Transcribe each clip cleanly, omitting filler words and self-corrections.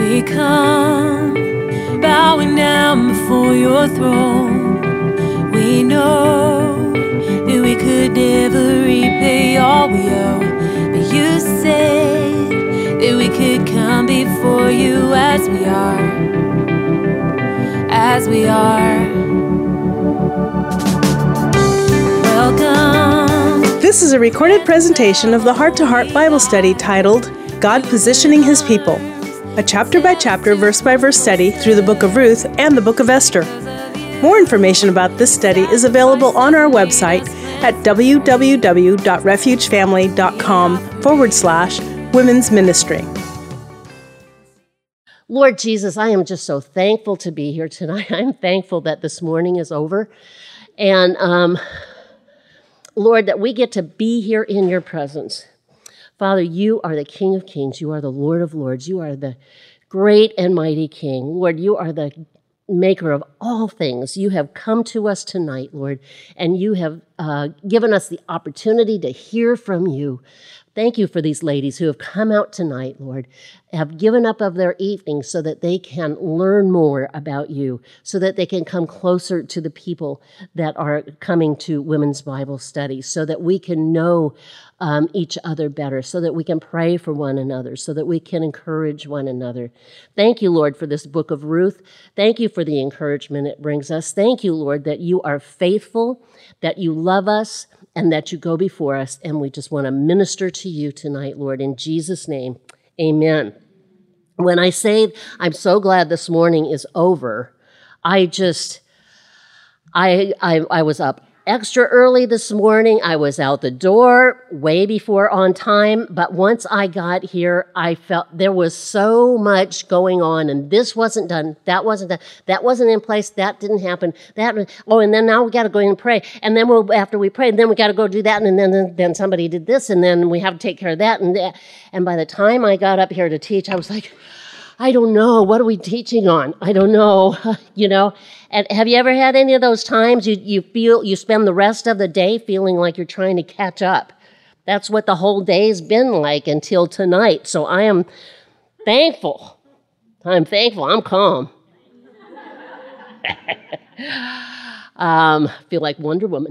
we come, bowing down before your throne. We know that we could never repay all we owe, but you said that we could come before you as we are, as we are. Welcome. This is a recorded presentation of the Heart to Heart Bible study titled, God Positioning His People, a chapter-by-chapter, verse-by-verse study through the book of Ruth and the book of Esther. More information about this study is available on our website at www.refugefamily.com/women's ministry. Lord Jesus, I am just so thankful to be here tonight. I'm thankful that this morning is over. And Lord, that we get to be here in your presence. Father, you are the King of Kings. You are the Lord of Lords. You are the great and mighty King. Lord, you are the maker of all things. You have come to us tonight, Lord, and you have given us the opportunity to hear from you. Thank you for these ladies who have come out tonight, Lord, have given up of their evening so that they can learn more about you, so that they can come closer to the people that are coming to Women's Bible Study, so that we can know each other better, so that we can pray for one another, so that we can encourage one another. Thank you, Lord, for this book of Ruth. Thank you for the encouragement it brings us. Thank you, Lord, that you are faithful, that you love us, and that you go before us, and we just want to minister to you tonight, Lord, in Jesus' name, amen. When I say I'm so glad this morning is over, I was up extra early this morning. I was out the door way before on time, but once I got here, I felt there was so much going on, and this wasn't done, that wasn't done, that wasn't in place, that didn't happen, and then now we got to go in and pray, and then after we prayed, then we got to go do that, and then somebody did this, and then we have to take care of that, and by the time I got up here to teach, I was like, I don't know, what are we teaching on? I don't know, And have you ever had any of those times you spend the rest of the day feeling like you're trying to catch up? That's what the whole day's been like until tonight. So I am thankful. I'm calm. Feel like Wonder Woman.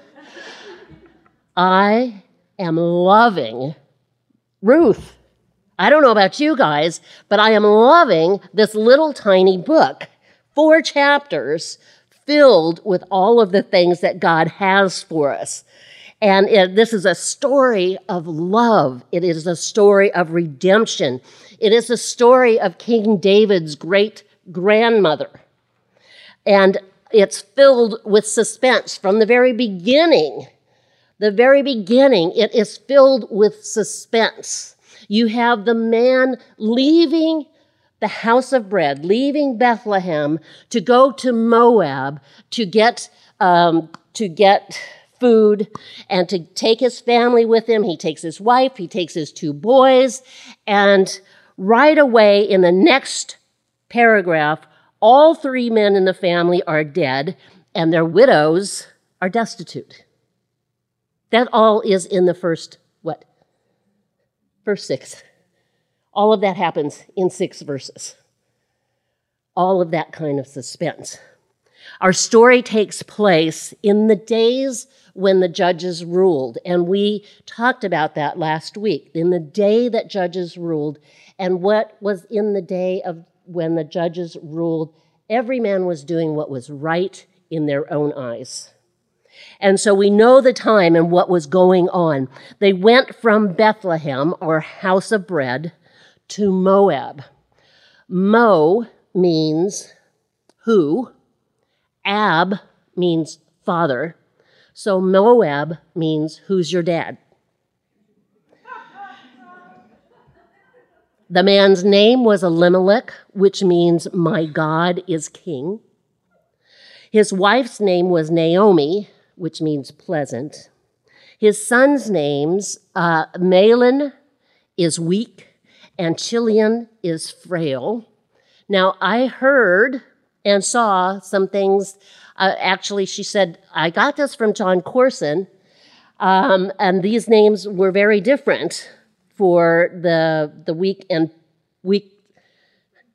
I am loving Ruth. I don't know about you guys, but I am loving this little tiny book. 4 chapters filled with all of the things that God has for us. And this is a story of love. It is a story of redemption. It is a story of King David's great-grandmother. And it's filled with suspense from the very beginning. It is filled with suspense. You have the man leaving the house of bread, leaving Bethlehem to go to Moab to get food and to take his family with him. He takes his wife, he takes his 2 boys, and right away in the next paragraph, all 3 men in the family are dead and their widows are destitute. That all is in the first 6. All of that happens in 6 verses. All of that kind of suspense. Our story takes place in the days when the judges ruled, and we talked about that last week, in the day that judges ruled, and what was in the day of when the judges ruled, every man was doing what was right in their own eyes. And so we know the time and what was going on. They went from Bethlehem, or house of bread, to Moab. Mo means who. Ab means father. So Moab means who's your dad. The man's name was Elimelech, which means my God is king. His wife's name was Naomi, which means pleasant. His son's names, Mahlon is weak, and Chilion is frail. Now, I heard and saw some things. Actually, she said, I got this from John Corson, and these names were very different for the weak and weak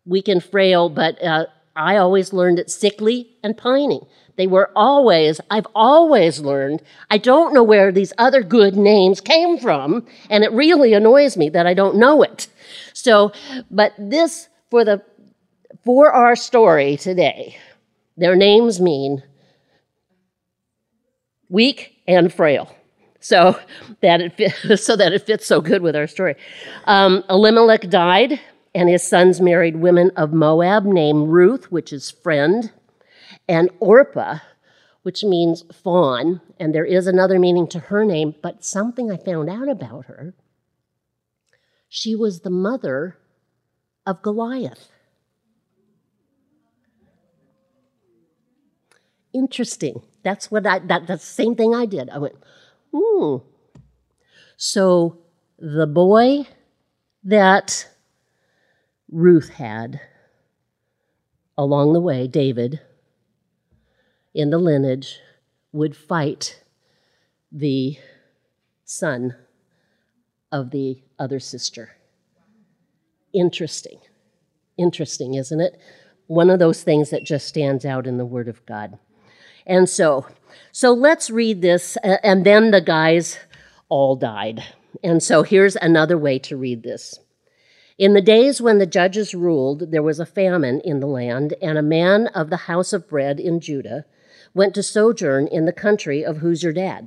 weak and frail, but I always learned it sickly and pining. I've always learned, I don't know where these other good names came from, and it really annoys me that I don't know it. So, but this, for our story today, their names mean weak and frail. So that it fits so good with our story. Elimelech died, and his sons married women of Moab named Ruth, which is friend, and Orpah, which means fawn, and there is another meaning to her name, but something I found out about her, she was the mother of Goliath. Interesting. That's the same thing I did. I went, So the boy that Ruth had along the way, David, in the lineage, would fight the son of the other sister. Interesting. Interesting, isn't it? One of those things that just stands out in the Word of God. And so let's read this, and then the guys all died. And so here's another way to read this. In the days when the judges ruled, there was a famine in the land, and a man of the house of bread in Judah went to sojourn in the country of Who's Your Dad?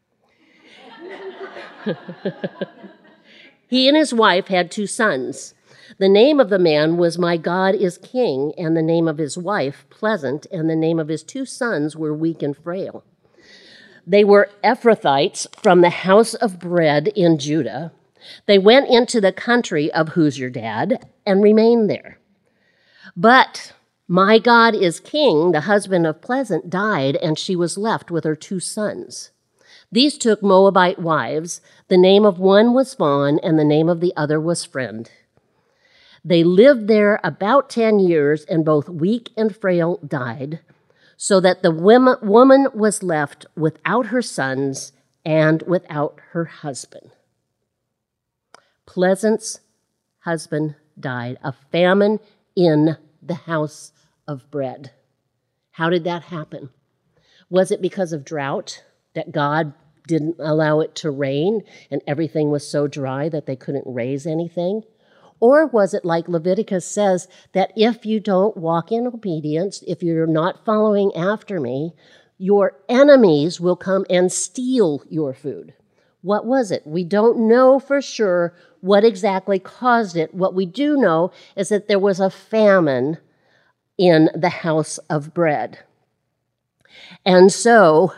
He and his wife had 2 sons. The name of the man was My God is King, and the name of his wife Pleasant, and the name of his 2 sons were Weak and Frail. They were Ephrathites from the house of bread in Judah. They went into the country of Who's Your Dad and remained there. But My God is King, the husband of Pleasant, died, and she was left with her 2 sons. These took Moabite wives. The name of one was Fawn, and the name of the other was Friend. They lived there about 10 years, and both Weak and Frail died, so that the woman was left without her sons and without her husband. Pleasant's husband died, a famine in the house of bread. How did that happen? Was it because of drought, that God didn't allow it to rain and everything was so dry that they couldn't raise anything? Or was it like Leviticus says, that if you don't walk in obedience, if you're not following after me, your enemies will come and steal your food? What was it? We don't know for sure what exactly caused it. What we do know is that there was a famine in the house of bread. And so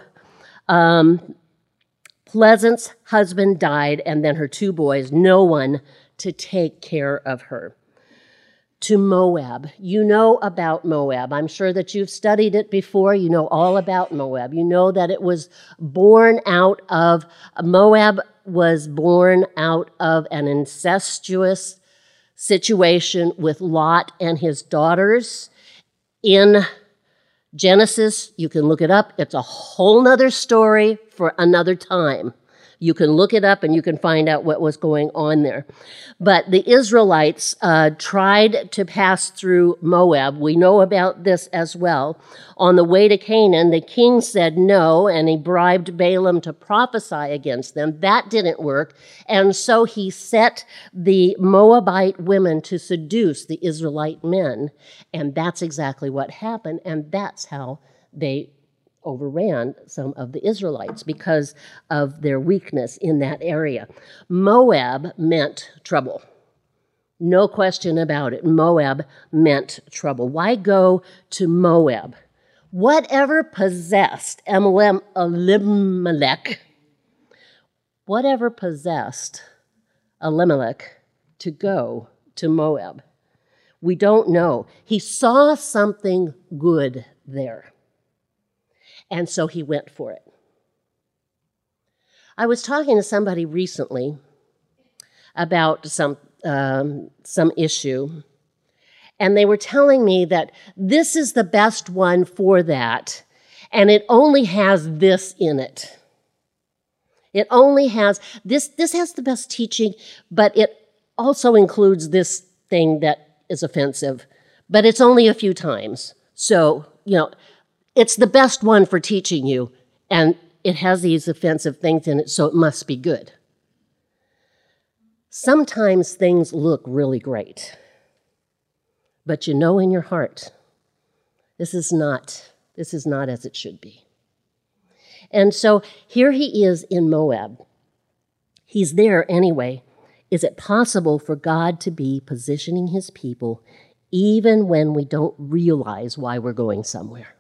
Pleasant's husband died, and then her 2 boys, no one to take care of her. To Moab. You know about Moab. I'm sure that you've studied it before. You know all about Moab. You know that it was born out of, Moab was born out of an incestuous situation with Lot and his daughters. In Genesis, you can look it up. It's a whole nother story for another time. You can look it up and you can find out what was going on there. But the Israelites tried to pass through Moab. We know about this as well. On the way to Canaan, the king said no, and he bribed Balaam to prophesy against them. That didn't work. And so he set the Moabite women to seduce the Israelite men. And that's exactly what happened. And that's how they overran some of the Israelites because of their weakness in that area. Moab meant trouble. No question about it. Moab meant trouble. Why go to Moab? Whatever possessed Elimelech to go to Moab? We don't know. He saw something good there. And so he went for it. I was talking to somebody recently about some issue, and they were telling me that this is the best one for that, and it only has this in it. It only has, this has the best teaching, but it also includes this thing that is offensive, but it's only a few times. So, it's the best one for teaching you, and it has these offensive things in it, so it must be good. Sometimes things look really great, but you know in your heart, this is not as it should be. And so here he is in Moab. He's there anyway. Is it possible for God to be positioning his people even when we don't realize why we're going somewhere?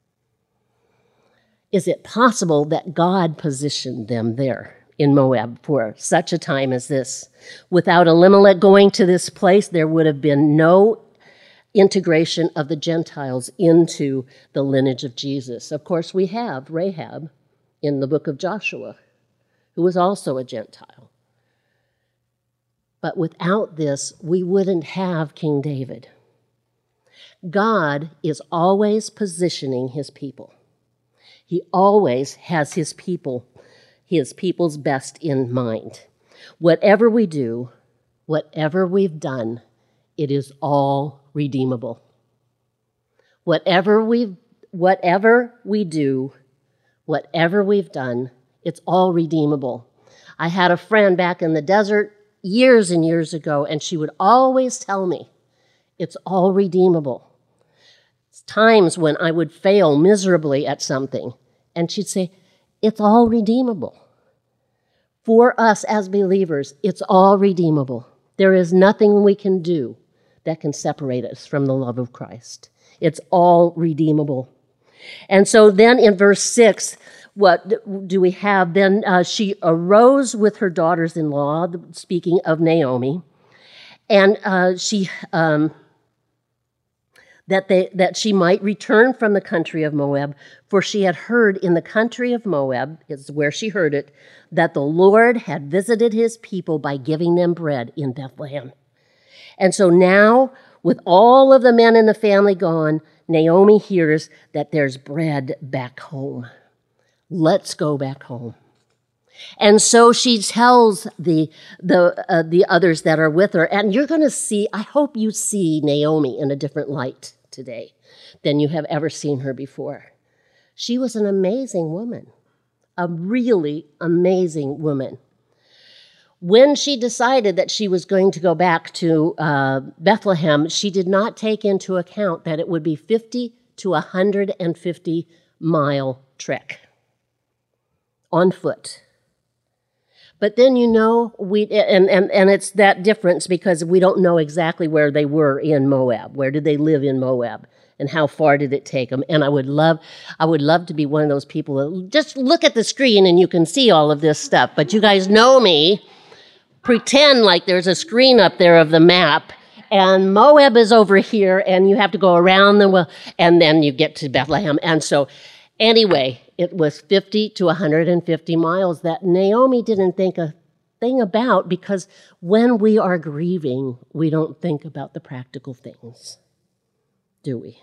Is it possible that God positioned them there in Moab for such a time as this? Without Elimelech going to this place, there would have been no integration of the Gentiles into the lineage of Jesus. Of course, we have Rahab in the book of Joshua, who was also a Gentile. But without this, we wouldn't have King David. God is always positioning his people. He always has his people's best in mind. Whatever we do, whatever we've done, it is all redeemable. Whatever we do, whatever we've done, it's all redeemable. I had a friend back in the desert years and years ago, and she would always tell me, it's all redeemable. Times when I would fail miserably at something, and she'd say, it's all redeemable. For us as believers, it's all redeemable. There is nothing we can do that can separate us from the love of Christ. It's all redeemable. And so then in verse 6, what do we have? Then she arose with her daughters-in-law, speaking of Naomi, and that she might return from the country of Moab, for she had heard in the country of Moab, is where she heard it, that the Lord had visited his people by giving them bread in Bethlehem. And so now, with all of the men in the family gone, Naomi hears that there's bread back home. Let's go back home. And so she tells the others that are with her, and you're going to see, I hope you see Naomi in a different light today than you have ever seen her before. She was an amazing woman, a really amazing woman. When she decided that she was going to go back to Bethlehem, she did not take into account that it would be 50 to 150 mile trek on foot. But then, and it's that difference because we don't know exactly where they were in Moab. Where did they live in Moab? And how far did it take them? And I would love to be one of those people that just look at the screen and you can see all of this stuff. But you guys know me. Pretend like there's a screen up there of the map, and Moab is over here, and you have to go around and then you get to Bethlehem. And so, anyway, it was 50 to 150 miles that Naomi didn't think a thing about, because when we are grieving, we don't think about the practical things, do we?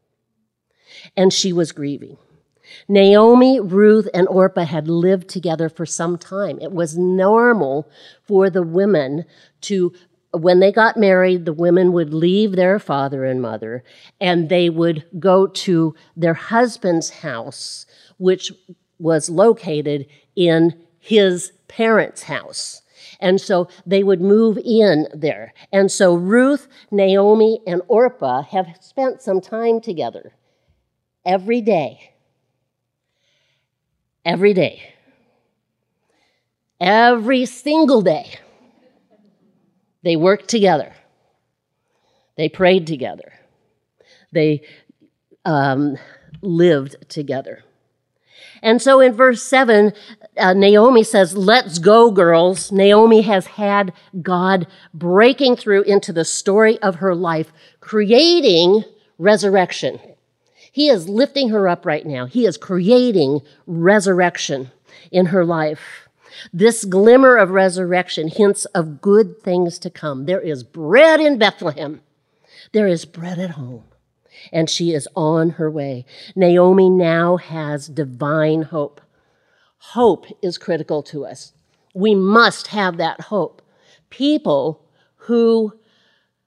And she was grieving. Naomi, Ruth, and Orpah had lived together for some time. It was normal for the women to, when they got married, the women would leave their father and mother, and they would go to their husband's house, which was located in his parents' house. And so they would move in there. And so Ruth, Naomi, and Orpah have spent some time together every day. Every day. Every single day. They worked together. They prayed together. They lived together. And so in verse 7, Naomi says, let's go, girls. Naomi has had God breaking through into the story of her life, creating resurrection. He is lifting her up right now. He is creating resurrection in her life. This glimmer of resurrection hints of good things to come. There is bread in Bethlehem. There is bread at home. And she is on her way. Naomi now has divine hope. Hope is critical to us. We must have that hope. People who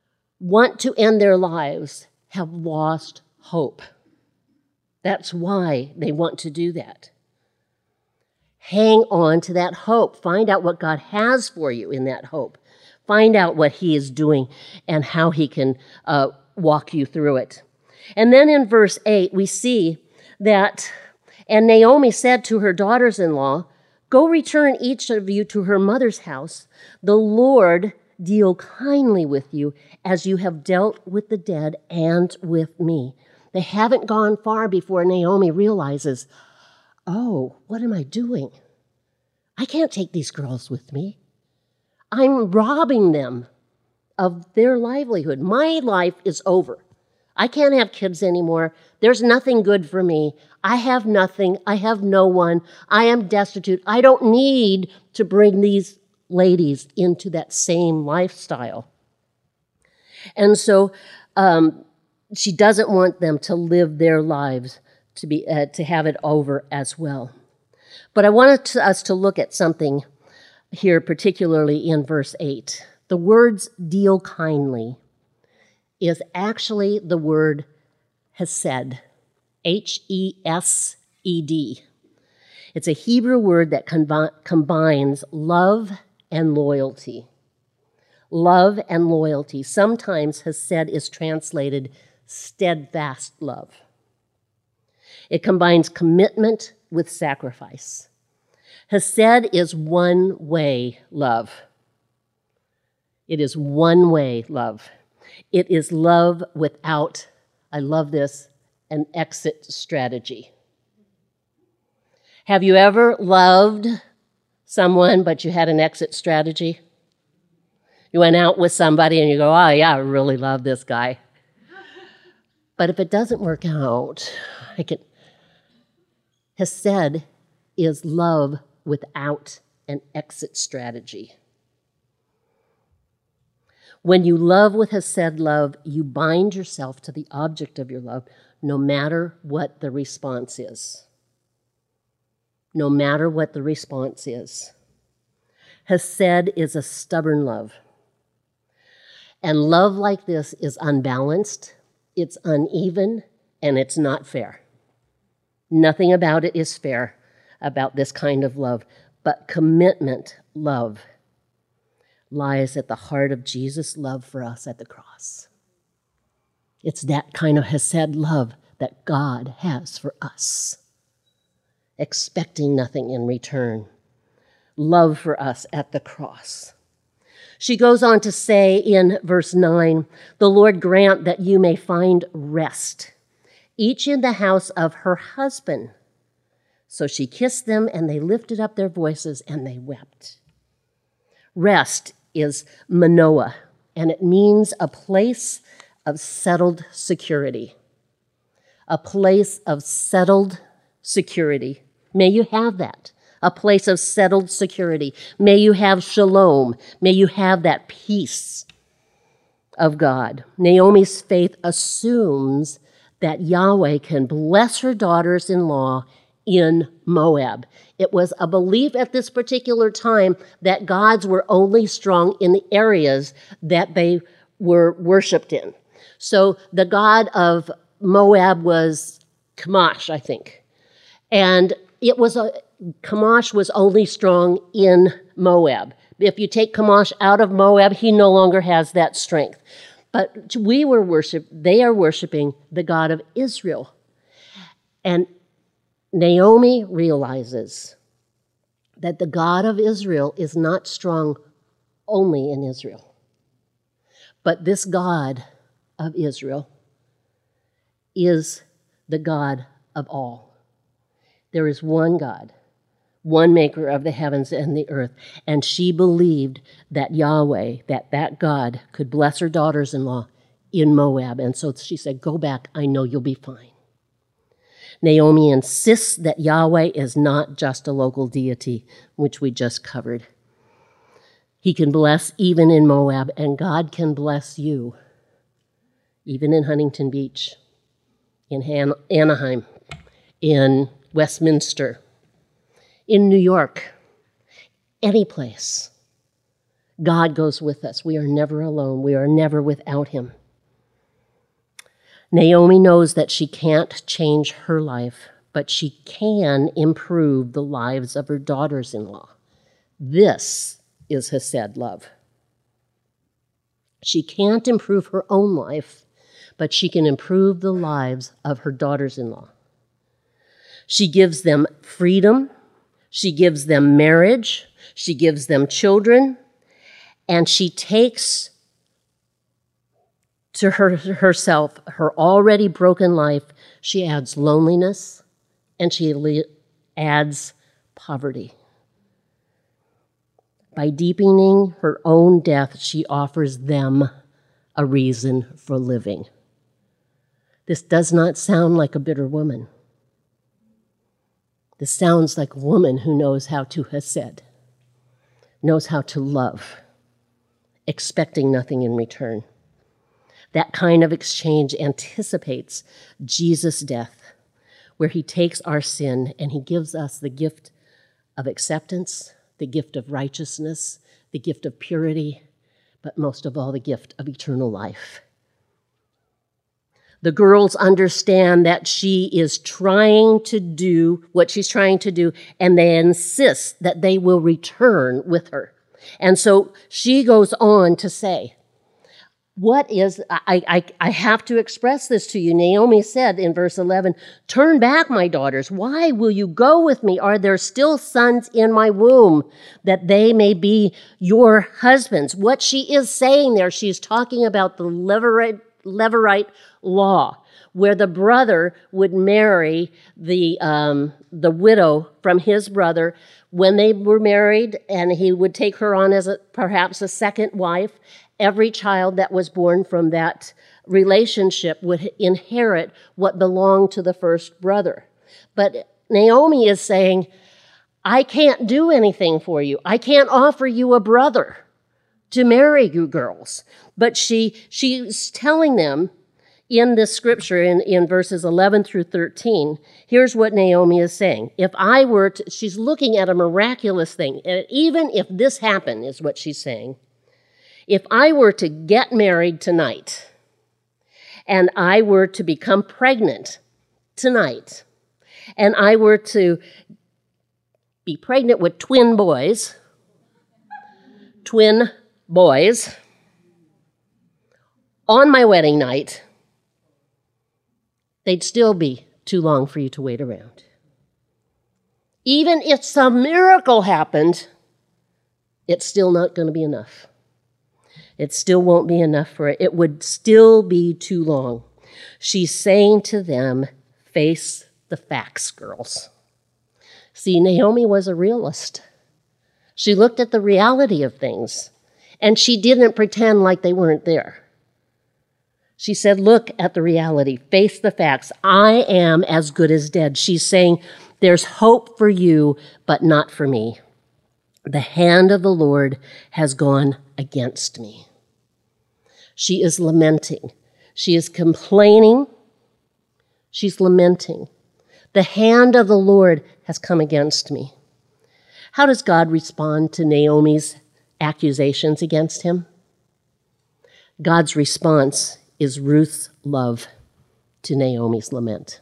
want to end their lives have lost hope. That's why they want to do that. Hang on to that hope. Find out what God has for you in that hope. Find out what he is doing and how he can walk you through it. And then in verse 8, we see that, and Naomi said to her daughters-in-law, "Go return each of you to her mother's house. The Lord deal kindly with you as you have dealt with the dead and with me." They haven't gone far before Naomi realizes, oh, what am I doing? I can't take these girls with me. I'm robbing them of their livelihood. My life is over. I can't have kids anymore. There's nothing good for me. I have nothing. I have no one. I am destitute. I don't need to bring these ladies into that same lifestyle. And so she doesn't want them to live their lives to have it over as well. But I wanted us to look at something here, particularly in verse 8. The words "deal kindly" is actually the word hesed, H-E-S-E-D. It's a Hebrew word that combines love and loyalty. Love and loyalty. Sometimes hesed is translated steadfast love. It combines commitment with sacrifice. Hesed is one-way love. It is one-way love. It is love without, I love this, an exit strategy. Have you ever loved someone but you had an exit strategy? You went out with somebody and you go, oh yeah, I really love this guy. But if it doesn't work out, hesed is love without an exit strategy. When you love with hesed love, you bind yourself to the object of your love, no matter what the response is. No matter what the response is. Hesed is a stubborn love. And love like this is unbalanced, it's uneven, and it's not fair. Nothing about it is fair about this kind of love. But commitment love lies at the heart of Jesus' love for us at the cross. It's that kind of hesed love that God has for us, expecting nothing in return. Love for us at the cross. She goes on to say in verse 9, "The Lord grant that you may find rest, each in the house of her husband." So she kissed them, and they lifted up their voices, and they wept. Rest is Manoah, and it means a place of settled security. A place of settled security. May you have that. A place of settled security. May you have shalom. May you have that peace of God. Naomi's faith assumes that Yahweh can bless her daughters-in-law in Moab. It was a belief at this particular time that gods were only strong in the areas that they were worshipped in. So the god of Moab was Chemosh, I think. And Chemosh was only strong in Moab. If you take Chemosh out of Moab, he no longer has that strength. But they are worshiping the God of Israel. And Naomi realizes that the God of Israel is not strong only in Israel. But this God of Israel is the God of all. There is one God, one maker of the heavens and the earth. And she believed that Yahweh, that God, could bless her daughters-in-law in Moab. And so she said, go back, I know you'll be fine. Naomi insists that Yahweh is not just a local deity, which we just covered. He can bless even in Moab, and God can bless you, even in Huntington Beach, in Anaheim, in Westminster, in New York, any place. God goes with us. We are never alone. We are never without him. Naomi knows that she can't change her life, but she can improve the lives of her daughters-in-law. This is Hesed love. She can't improve her own life, but she can improve the lives of her daughters-in-law. She gives them freedom. She gives them marriage. She gives them children. And she takes to herself her already broken life. She adds loneliness and she adds poverty. By deepening her own death, she offers them a reason for living. This does not sound like a bitter woman. This sounds like a woman who knows how to hesed, knows how to love, expecting nothing in return. That kind of exchange anticipates Jesus' death, where he takes our sin and he gives us the gift of acceptance, the gift of righteousness, the gift of purity, but most of all, the gift of eternal life. The girls understand that she is trying to do what she's trying to do, and they insist that they will return with her. And so she goes on to say, I have to express this to you. Naomi said in verse 11, "Turn back, my daughters. Why will you go with me? Are there still sons in my womb that they may be your husbands?" What she is saying there, she's talking about the Levirate law, where the brother would marry the widow from his brother when they were married, and he would take her on as perhaps a second wife. Every child that was born from that relationship would inherit what belonged to the first brother. But Naomi is saying, I can't do anything for you. I can't offer you a brother to marry you girls. But she's telling them in this scripture, in verses 11 through 13, here's what Naomi is saying. If I were to, she's looking at a miraculous thing. And even if this happened, is what she's saying. If I were to get married tonight, and I were to become pregnant tonight, and I were to be pregnant with twin boys, on my wedding night, they'd still be too long for you to wait around. Even if some miracle happened, it's still not going to be enough. It still won't be enough for it. It would still be too long. She's saying to them, face the facts, girls. See, Naomi was a realist. She looked at the reality of things, and she didn't pretend like they weren't there. She said, look at the reality, face the facts. I am as good as dead. She's saying, there's hope for you, but not for me. The hand of the Lord has gone against me. She is lamenting. She is complaining. She's lamenting. The hand of the Lord has come against me. How does God respond to Naomi's accusations against him? God's response is Ruth's love to Naomi's lament.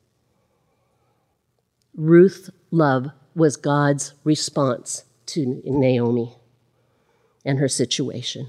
Ruth's love was God's response to Naomi and her situation.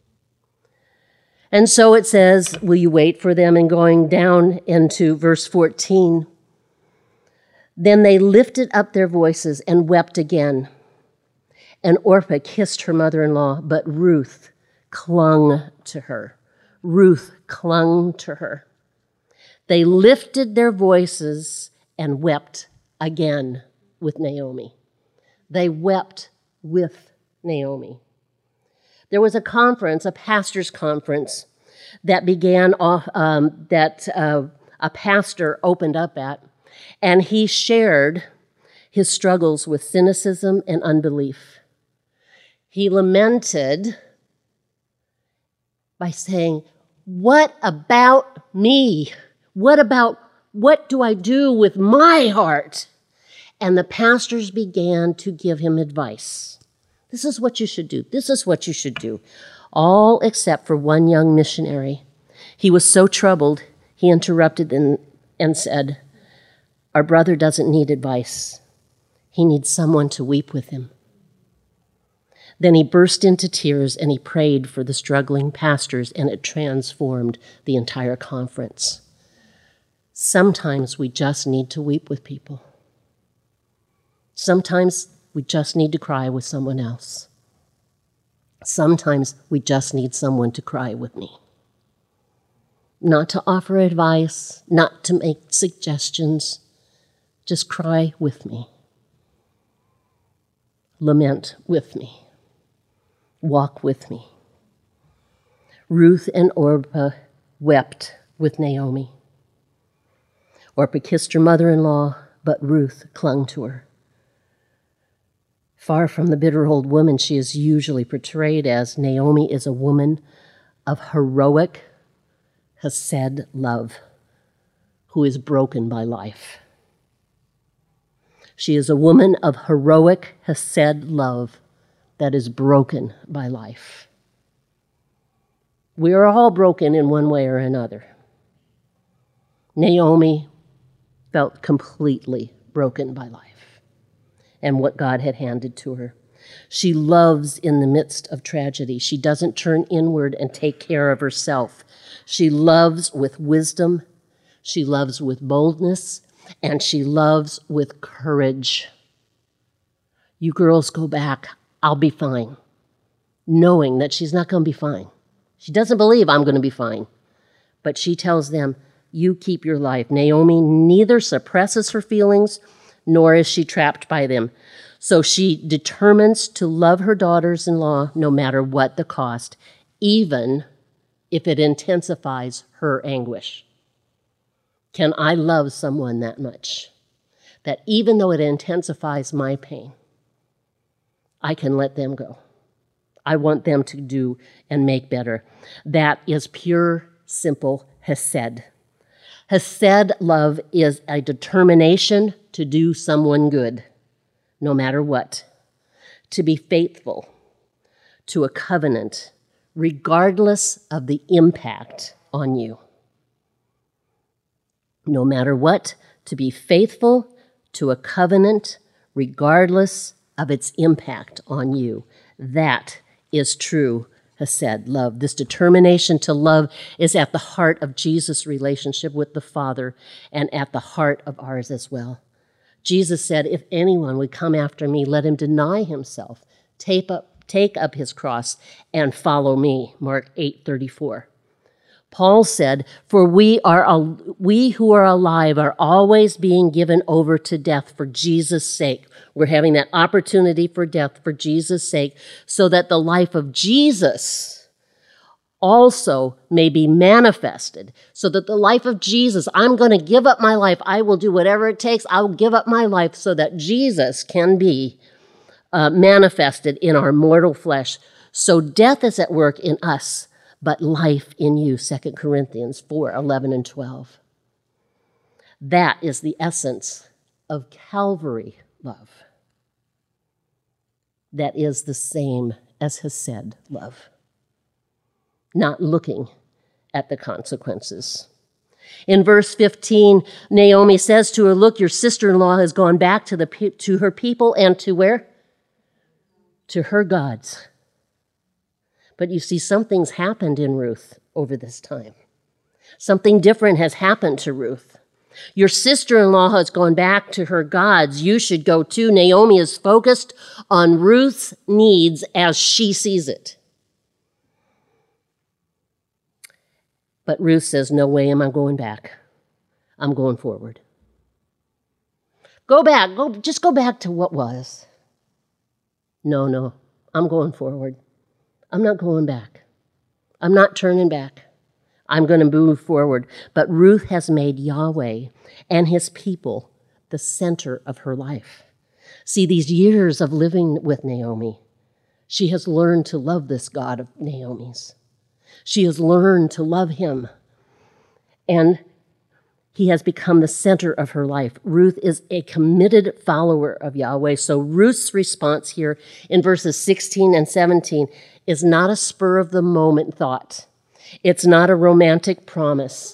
And so it says, will you wait for them? And going down into verse 14, then they lifted up their voices and wept again. And Orpah kissed her mother-in-law, but Ruth clung to her. Ruth clung to her. They lifted their voices and wept again with Naomi. They wept with Naomi. There was a conference, a pastor's conference, that began off, a pastor opened up at, and he shared his struggles with cynicism and unbelief. He lamented by saying, what about me? What do I do with my heart? And the pastors began to give him advice. This is what you should do. This is what you should do. All except for one young missionary. He was so troubled, He interrupted and said, "Our brother doesn't need advice. He needs someone to weep with him." Then he burst into tears and he prayed for the struggling pastors, and it transformed the entire conference. Sometimes we just need to weep with people. Sometimes we just need to cry with someone else. Sometimes we just need someone to cry with me. Not to offer advice, not to make suggestions, just cry with me. Lament with me. Walk with me. Ruth and Orpah wept with Naomi. Orpah kissed her mother-in-law, but Ruth clung to her. Far from the bitter old woman she is usually portrayed as, Naomi is a woman of heroic, hesed love, who is broken by life. She is a woman of heroic, hesed love that is broken by life. We are all broken in one way or another. Naomi felt completely broken by life and what God had handed to her. She loves in the midst of tragedy. She doesn't turn inward and take care of herself. She loves with wisdom, she loves with boldness, and she loves with courage. You girls go back, I'll be fine. Knowing that she's not going to be fine. She doesn't believe I'm going to be fine. But she tells them, you keep your life. Naomi neither suppresses her feelings, nor is she trapped by them. So she determines to love her daughters-in-law no matter what the cost, even if it intensifies her anguish. Can I love someone that much? That even though it intensifies my pain, I can let them go. I want them to do and make better. That is pure, simple hesed. Hesed love is a determination to do someone good, no matter what. To be faithful to a covenant, regardless of the impact on you. No matter what, to be faithful to a covenant, regardless of its impact on you. That is true hesed love. This determination to love is at the heart of Jesus' relationship with the Father and at the heart of ours as well. Jesus said, if anyone would come after me, let him deny himself, take up his cross, and follow me. Mark 8:34. Paul said, for we who are alive are always being given over to death for Jesus' sake. We're having that opportunity for death for Jesus' sake, so that the life of Jesus also may be manifested. So that the life of Jesus, I'm going to give up my life. I will do whatever it takes. I will give up my life so that Jesus can be manifested in our mortal flesh. So death is at work in us, but life in you, 2 Corinthians 4:11 and 12. That is the essence of Calvary love. That is the same as hesed love. Not looking at the consequences. In verse 15, Naomi says to her, look, your sister-in-law has gone back to her people and to where? To her gods. But you see, something's happened in Ruth over this time. Something different has happened to Ruth. Your sister-in-law has gone back to her gods. You should go too. Naomi is focused on Ruth's needs as she sees it. But Ruth says, no way am I going back. I'm going forward. Go back. Just go back to what was. No, I'm going forward. I'm not going back. I'm not turning back. I'm going to move forward. But Ruth has made Yahweh and his people the center of her life. See, these years of living with Naomi, she has learned to love this God of Naomi's. She has learned to love him. And he has become the center of her life. Ruth is a committed follower of Yahweh. So Ruth's response here in verses 16 and 17 is not a spur-of-the-moment thought. It's not a romantic promise.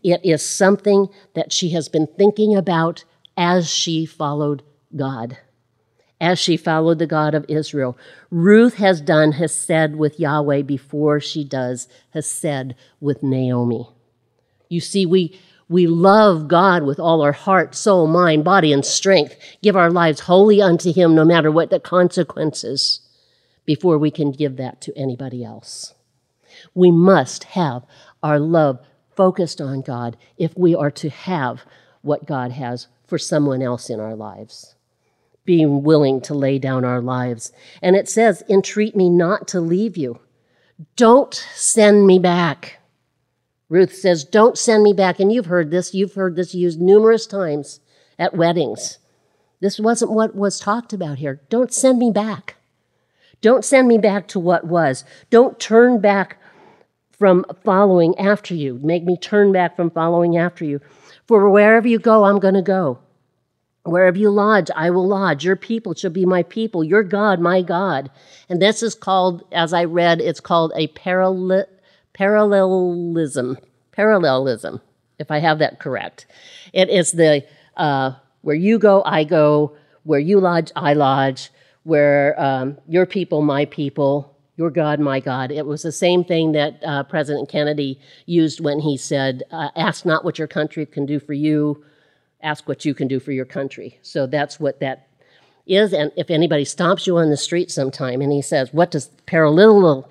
It is something that she has been thinking about as she followed God, as she followed the God of Israel. Ruth has done hesed with Yahweh before she does hesed with Naomi. You see, we love God with all our heart, soul, mind, body, and strength, give our lives wholly unto him no matter what the consequences, before we can give that to anybody else. We must have our love focused on God if we are to have what God has for someone else in our lives. Being willing to lay down our lives. And it says, entreat me not to leave you. Don't send me back. Ruth says, don't send me back. And you've heard this used numerous times at weddings. This wasn't what was talked about here. Don't send me back. Don't send me back to what was. Don't turn back from following after you. Make me turn back from following after you. For wherever you go, I'm going to go. Wherever you lodge, I will lodge. Your people shall be my people. Your God, my God. And this is called, as I read, it's called a parallelism, if I have that correct. It is the where you go, I go. Where you lodge, I lodge. Where your people, my people. Your God, my God. It was the same thing that President Kennedy used when he said, ask not what your country can do for you, ask what you can do for your country. So that's what that is. And if anybody stops you on the street sometime and he says, what does parallelism,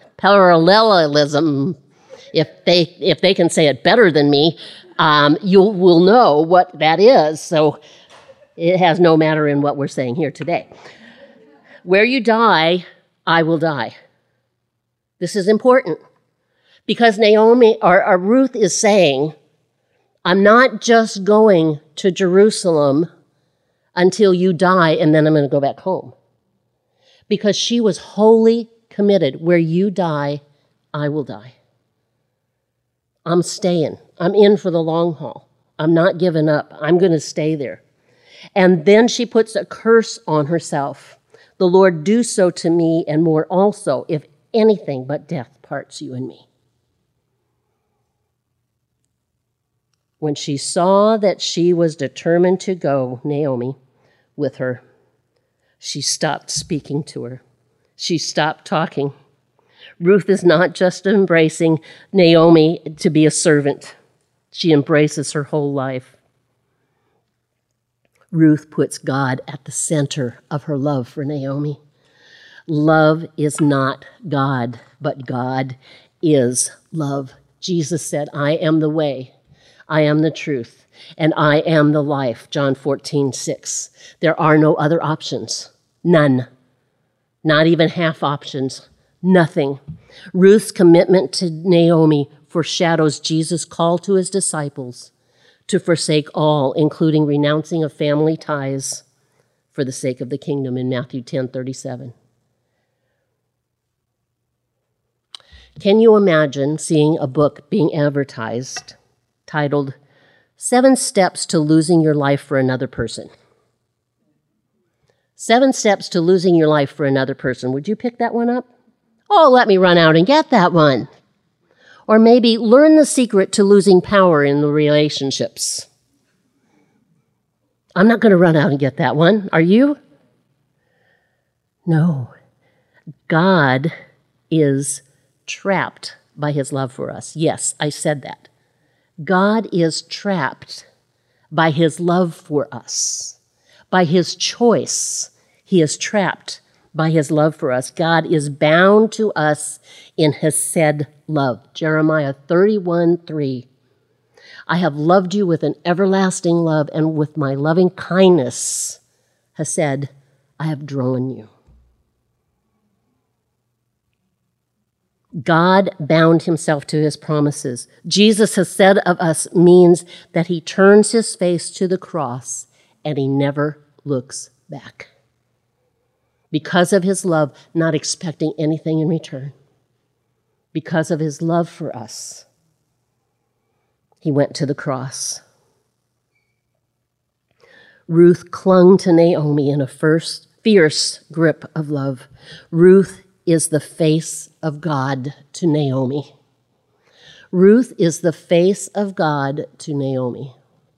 if they can say it better than me, you will know what that is. So it has no matter in what we're saying here today. Where you die, I will die. This is important because Naomi or Ruth is saying, I'm not just going to Jerusalem until you die and then I'm going to go back home. Because she was wholly committed. Where you die, I will die. I'm staying. I'm in for the long haul. I'm not giving up. I'm going to stay there. And then she puts a curse on herself. The Lord do so to me and more also, if anything but death parts you and me. When she saw that she was determined to go, Naomi, with her, she stopped speaking to her. She stopped talking. Ruth is not just embracing Naomi to be a servant. She embraces her whole life. Ruth puts God at the center of her love for Naomi. Love is not God, but God is love. Jesus said, I am the way. I am the truth, and I am the life, John 14:6. There are no other options, none, not even half options, nothing. Ruth's commitment to Naomi foreshadows Jesus' call to his disciples to forsake all, including renouncing of family ties for the sake of the kingdom in Matthew 10:37. Can you imagine seeing a book being advertised titled 7 Steps to Losing Your Life for Another Person? 7 Steps to Losing Your Life for Another Person. Would you pick that one up? Oh, let me run out and get that one. Or maybe learn the secret to losing power in the relationships. I'm not going to run out and get that one. Are you? No. God is trapped by his love for us. Yes, I said that. God is trapped by his love for us. By his choice, he is trapped by his love for us. God is bound to us in hesed love. Jeremiah 31:3. I have loved you with an everlasting love, and with my loving kindness, hesed, I have drawn you. God bound himself to his promises. Jesus has said of us means that he turns his face to the cross and he never looks back. Because of his love, not expecting anything in return. Because of his love for us, he went to the cross. Ruth clung to Naomi in a fierce grip of love. Ruth is the face of God to Naomi. Ruth is the face of God to Naomi.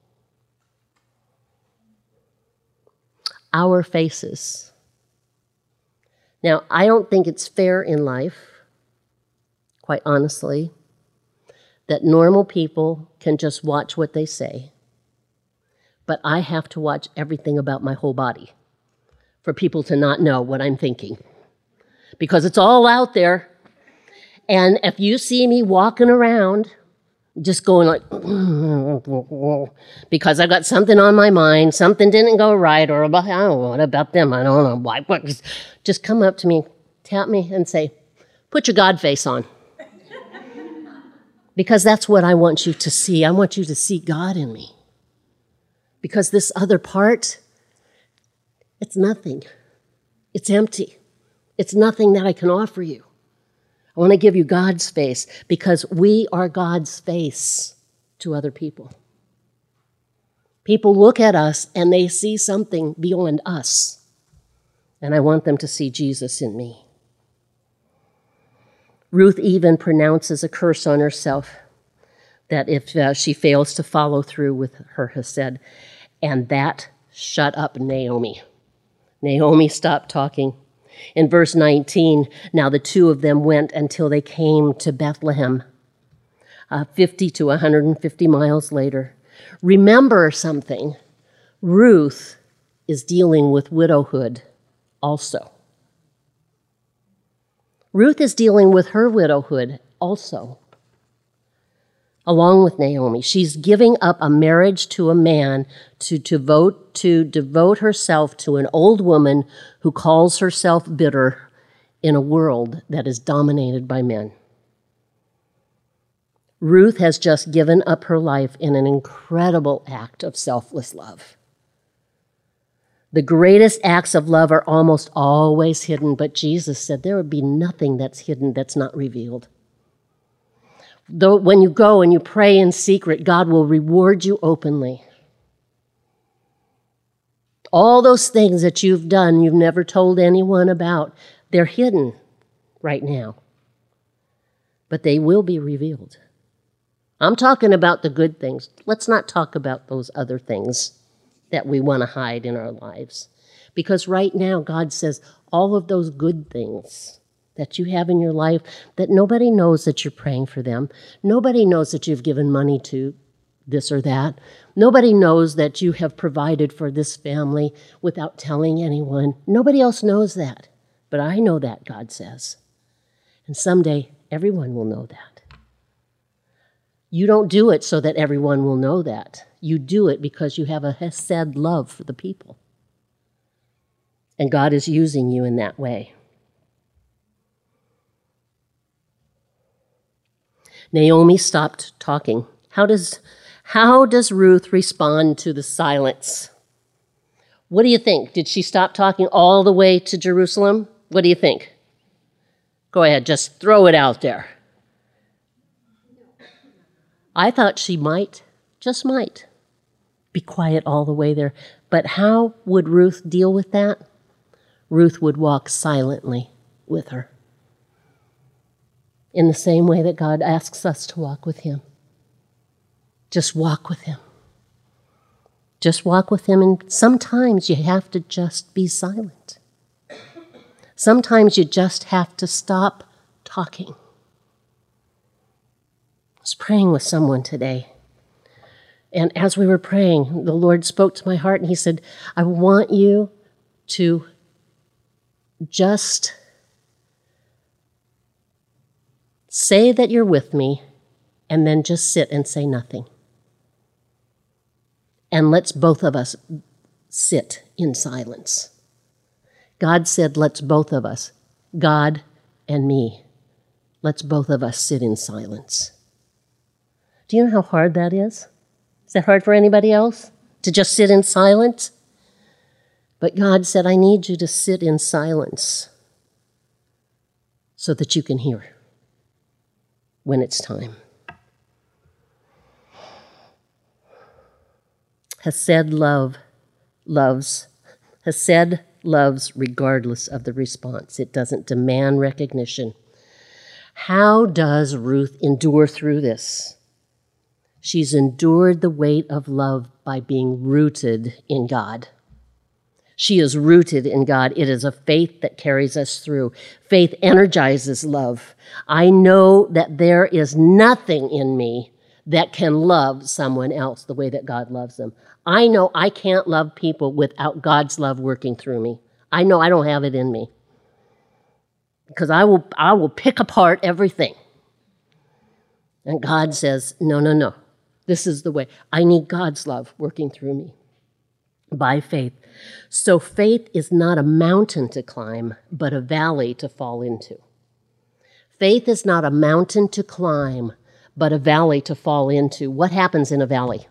Our faces. Now, I don't think it's fair in life, quite honestly, that normal people can just watch what they say. But I have to watch everything about my whole body for people to not know what I'm thinking. Because it's all out there. And if you see me walking around, just going like, because I've got something on my mind, something didn't go right, or about, I don't know, what about them? I don't know why. Just come up to me, tap me, and say, put your God face on. Because that's what I want you to see. I want you to see God in me. Because this other part, it's nothing. It's empty. It's nothing that I can offer you. I want to give you God's face because we are God's face to other people. People look at us and they see something beyond us. And I want them to see Jesus in me. Ruth even pronounces a curse on herself that if she fails to follow through with her hesed, and that shut up Naomi. Naomi stopped talking. In verse 19, now the two of them went until they came to Bethlehem, 50 to 150 miles later. Remember something. Ruth is dealing with widowhood also. Ruth is dealing with her widowhood also, along with Naomi. She's giving up a marriage to a man to devote herself to an old woman who calls herself bitter in a world that is dominated by men. Ruth has just given up her life in an incredible act of selfless love. The greatest acts of love are almost always hidden, but Jesus said there would be nothing that's hidden that's not revealed. Though when you go and you pray in secret, God will reward you openly. All those things that you've done, you've never told anyone about, they're hidden right now. But they will be revealed. I'm talking about the good things. Let's not talk about those other things that we want to hide in our lives. Because right now, God says all of those good things that you have in your life, that nobody knows that you're praying for them. Nobody knows that you've given money to this or that. Nobody knows that you have provided for this family without telling anyone. Nobody else knows that. But I know that, God says. And someday, everyone will know that. You don't do it so that everyone will know that. You do it because you have a hesed love for the people. And God is using you in that way. Naomi stopped talking. How does Ruth respond to the silence? What do you think? Did she stop talking all the way to Jerusalem? What do you think? Go ahead, just throw it out there. I thought she might, just might, be quiet all the way there. But how would Ruth deal with that? Ruth would walk silently with her. In the same way that God asks us to walk with him. Just walk with him. Just walk with him, and sometimes you have to just be silent. Sometimes you just have to stop talking. I was praying with someone today, and as we were praying, the Lord spoke to my heart, and he said, I want you to just say that you're with me, and then just sit and say nothing. And let's both of us sit in silence. God said, let's both of us, God and me, let's both of us sit in silence. Do you know how hard that is? Is that hard for anybody else? To just sit in silence? But God said, I need you to sit in silence so that you can hear when it's time. Hesed loves regardless of the response. It doesn't demand recognition. How does Ruth endure through this? She's endured the weight of love by being rooted in God. She is rooted in God. It is a faith that carries us through. Faith energizes love. I know that there is nothing in me that can love someone else the way that God loves them. I know I can't love people without God's love working through me. I know I don't have it in me. Because I will pick apart everything. And God says, no. This is the way. I need God's love working through me by faith. So faith is not a mountain to climb, but a valley to fall into. Faith is not a mountain to climb, but a valley to fall into. What happens in a valley?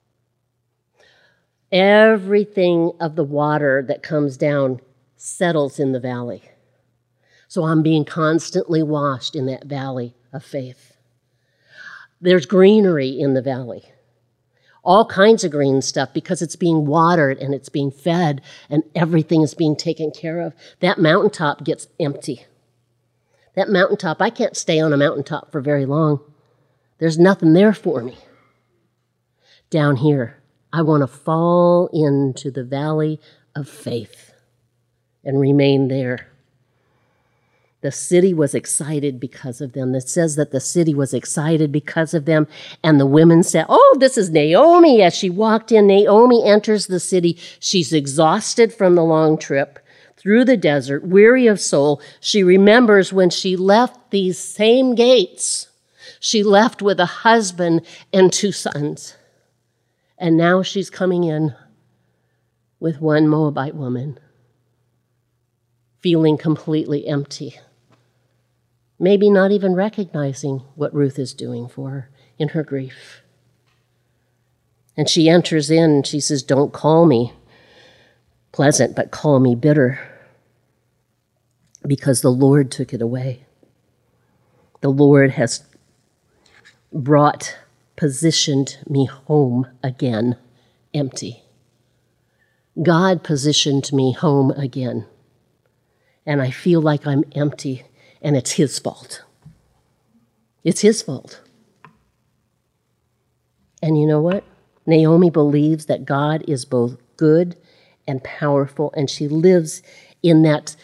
Everything of the water that comes down settles in the valley. So I'm being constantly washed in that valley of faith. There's greenery in the valley. All kinds of green stuff because it's being watered and it's being fed and everything is being taken care of. That mountaintop gets empty. That mountaintop, I can't stay on a mountaintop for very long. There's nothing there for me. Down here, I want to fall into the valley of faith and remain there. The city was excited because of them. It says that the city was excited because of them. And the women said, oh, this is Naomi. As she walked in, Naomi enters the city. She's exhausted from the long trip through the desert, weary of soul. She remembers when she left these same gates. She left with a husband and 2 sons. And now she's coming in with one Moabite woman, feeling completely empty. Maybe not even recognizing what Ruth is doing for her in her grief. And she enters in and she says, don't call me pleasant, but call me bitter, because the Lord took it away. The Lord has positioned me home again, empty. God positioned me home again. And I feel like I'm empty, and it's His fault. It's His fault. And you know what? Naomi believes that God is both good and powerful, and she lives in that,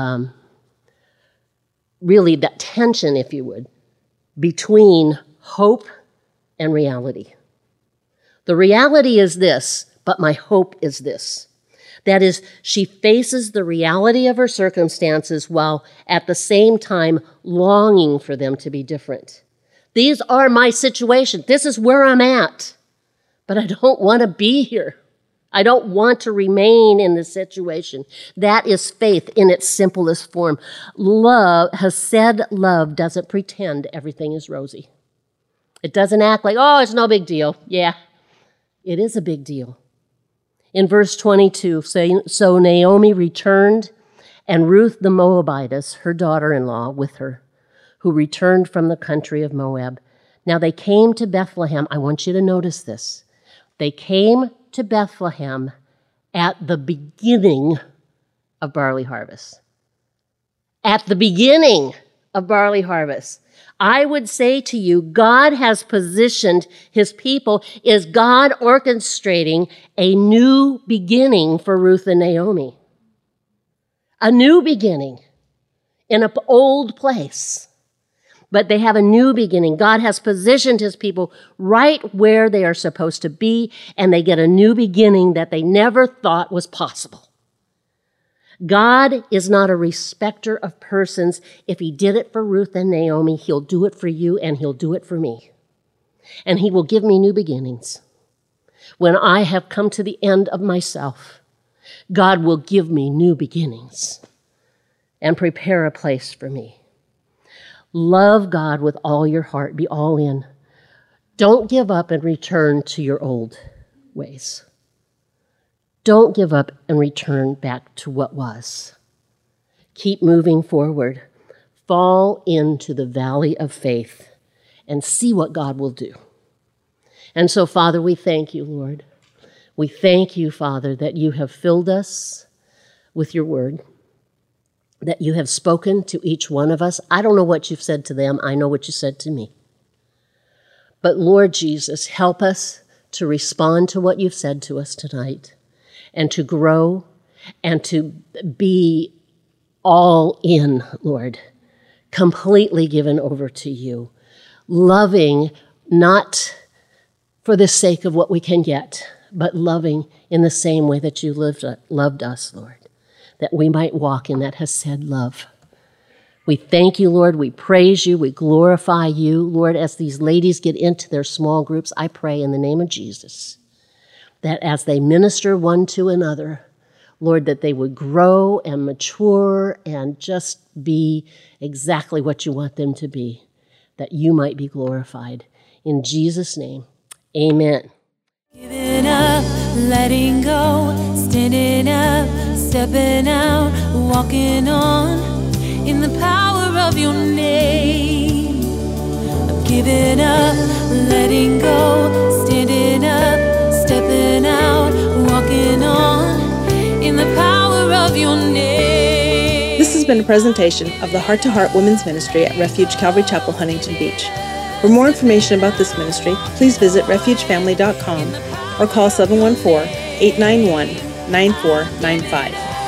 really that tension, if you would, between hope and reality. The reality is this, but my hope is this. That is, she faces the reality of her circumstances while at the same time longing for them to be different. These are my situations. This is where I'm at. But I don't want to be here. I don't want to remain in this situation. That is faith in its simplest form. Love, Hesed love, doesn't pretend everything is rosy. It doesn't act like, oh, it's no big deal. Yeah, it is a big deal. In verse 22, so Naomi returned, and Ruth the Moabitess, her daughter-in-law, with her, who returned from the country of Moab. Now they came to Bethlehem. I want you to notice this. They came to Bethlehem at the beginning of barley harvest. At the beginning of barley harvest. I would say to you, God has positioned His people. Is God orchestrating a new beginning for Ruth and Naomi? A new beginning in an old place. But they have a new beginning. God has positioned His people right where they are supposed to be, and they get a new beginning that they never thought was possible. God is not a respecter of persons. If He did it for Ruth and Naomi, He'll do it for you and He'll do it for me. And He will give me new beginnings. When I have come to the end of myself, God will give me new beginnings and prepare a place for me. Love God with all your heart. Be all in. Don't give up and return to your old ways. Don't give up and return back to what was. Keep moving forward. Fall into the valley of faith and see what God will do. And so, Father, we thank you, Lord. We thank you, Father, that you have filled us with your word. that you have spoken to each one of us. I don't know what you've said to them. I know what you said to me. But Lord Jesus, help us to respond to what you've said to us tonight and to grow and to be all in, Lord, completely given over to you, loving not for the sake of what we can get, but loving in the same way that you loved us, Lord, that we might walk in that Hesed love. We thank you, Lord. We praise you. We glorify you. Lord, as these ladies get into their small groups, I pray in the name of Jesus that as they minister one to another, Lord, that they would grow and mature and just be exactly what you want them to be, that you might be glorified. In Jesus' name, amen. Giving up, letting go, standing up, stepping out, walking on in the power of your name. I'm giving up, letting go, standing up, stepping out, walking on in the power of your name. This has been a presentation of the Heart to Heart Women's Ministry at Refuge Calvary Chapel, Huntington Beach. For more information about this ministry, please visit refugefamily.com or call 714-891-9495.